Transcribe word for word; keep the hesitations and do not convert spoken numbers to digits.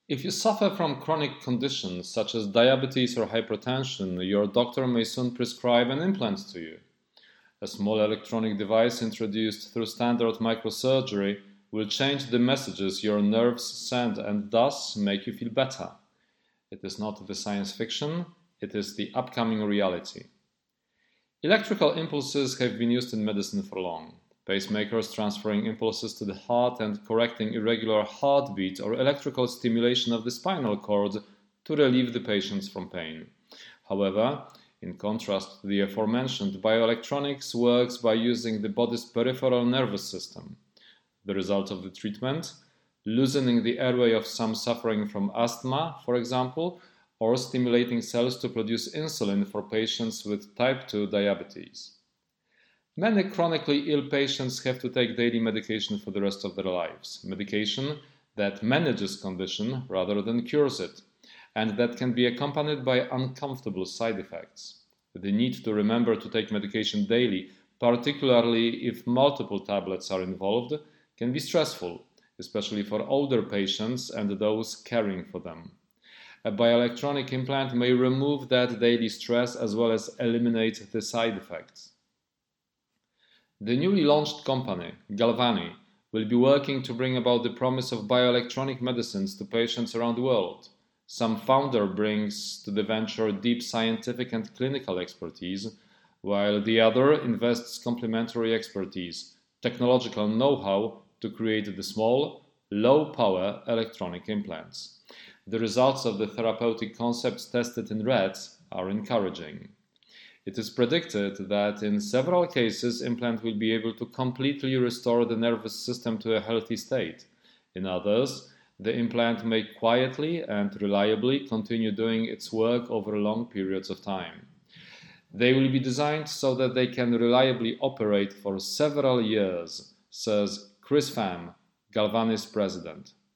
If you suffer from chronic conditions such as diabetes or hypertension, your doctor may soon prescribe an implant to you. A small electronic device introduced through standard microsurgery will change the messages your nerves send and thus make you feel better. It is not the science fiction, it is the upcoming reality. Electrical impulses have been used in medicine for long. Pacemakers transferring impulses to the heart and correcting irregular heartbeat or electrical stimulation of the spinal cord to relieve the patients from pain. However, in contrast to the aforementioned, bioelectronics works by using the body's peripheral nervous system. The result of the treatment? Loosening the airway of some suffering from asthma, for example, or stimulating cells to produce insulin for patients with type two diabetes. Many chronically ill patients have to take daily medication for the rest of their lives, medication that manages condition rather than cures it, and that can be accompanied by uncomfortable side effects. The need to remember to take medication daily, particularly if multiple tablets are involved, can be stressful, especially for older patients and those caring for them. A bioelectronic implant may remove that daily stress as well as eliminate the side effects. The newly launched company, Galvani, will be working to bring about the promise of bioelectronic medicines to patients around the world. Some founder brings to the venture deep scientific and clinical expertise, while the other invests complementary expertise, technological know-how to create the small, low-power electronic implants. The results of the therapeutic concepts tested in rats are encouraging. It is predicted that in several cases, implant will be able to completely restore the nervous system to a healthy state. In others, the implant may quietly and reliably continue doing its work over long periods of time. They will be designed so that they can reliably operate for several years, says Chris Pham, Galvani's president.